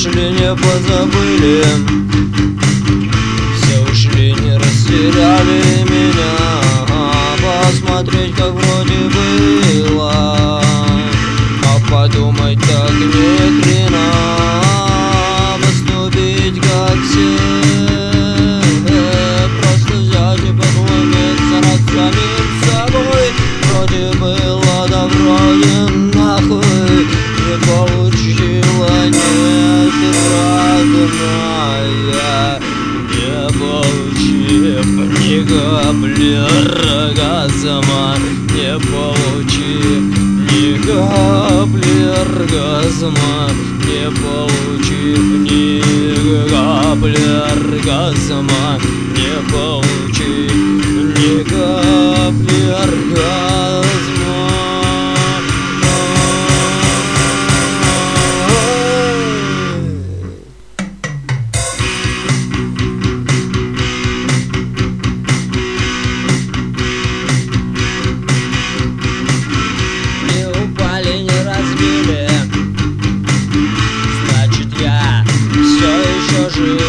ушли, не позабыли, все ушли, не растеряли меня. Посмотреть, как вроде было, а подумать так ни хрена. Поступить как все, просто взять и поглумиться над самим собой. Вроде было, да вроде нахуй не получила, нет, и родная, не получив ни капли оргазма, не получив ни капли оргазма, не получив ни капли оргазма, не получив ни капли оргазма. Значит, я все еще жив.